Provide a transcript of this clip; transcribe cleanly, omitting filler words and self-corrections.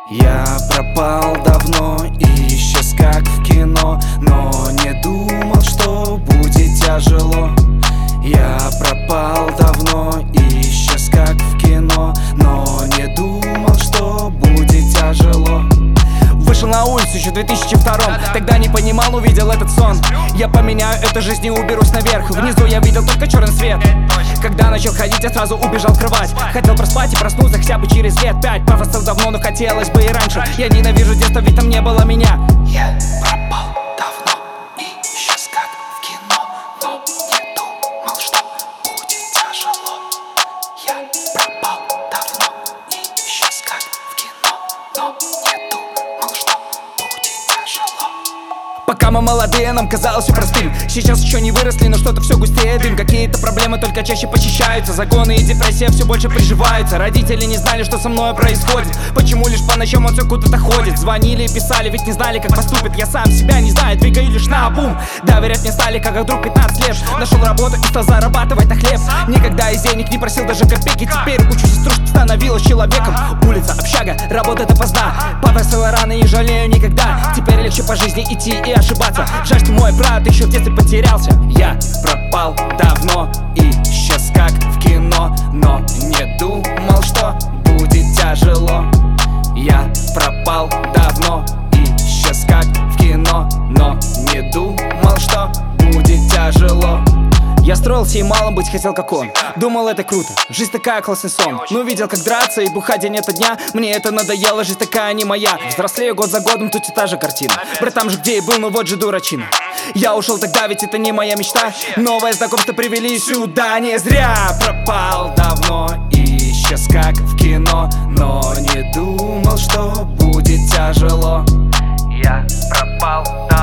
Я пропал давно и исчез как в кино, но не думал, что будет тяжело. Я пропал давно и исчез как в кино, но не думал, что будет тяжело. Вышел на улицу еще в 2002-м. Тогда не понимал, увидел этот сон. Я поменяю эту жизнь и уберусь наверх. Внизу я видел только черный свет. Когда начал ходить, я сразу убежал в кровать. Хотел проспать и проснуться хотя бы через лет 5. Повзрослел давно, но хотелось бы и раньше. Я ненавижу детство, ведь там не было меня. Я пропал давно и исчез как в кино, но не думал, что будет тяжело. Я пропал давно и исчез как в кино, но не думал, что будет тяжело. Пока мы молодые, нам казалось все простым. Сейчас еще не выросли, но что-то все густее дым. Какие-то проблемы только чаще посещаются. Загоны и депрессия все больше приживаются. Родители не знали, что со мной происходит. Почему лишь по ночам он все куда-то ходит. Звонили и писали, ведь не знали, как поступит. Я сам себя не знаю, двигаю лишь наобум. Доверять мне стали, как вдруг 15 лет. Нашел работу и стал зарабатывать на хлеб. Никогда из денег не просил даже копейки. Теперь учусь из стружки, становилась человеком. Улица, общага, работа допоздна. Повесила раны, не жалею никогда. Теперь легче по жизни идти и ошибаться. Жаль, что мой брат еще в детстве потерялся. Я пропал давно и исчез как в кино, но не думал, что будет тяжело. Я пропал давно и исчез как в кино, но не думал, что будет тяжело. Я строил себе малым, быть хотел как он. Думал, это круто, жизнь такая, классный сон. Но видел, как драться и бухать день ото дня. Мне это надоело, жизнь такая не моя. Взрослею год за годом, тут и та же картина. Брат там же где и был, но вот же дурачина. Я ушел тогда, ведь это не моя мечта. Новое знакомство привели сюда, не зря. Пропал давно и исчез как в кино, но не думал, что будет тяжело. Я пропал давно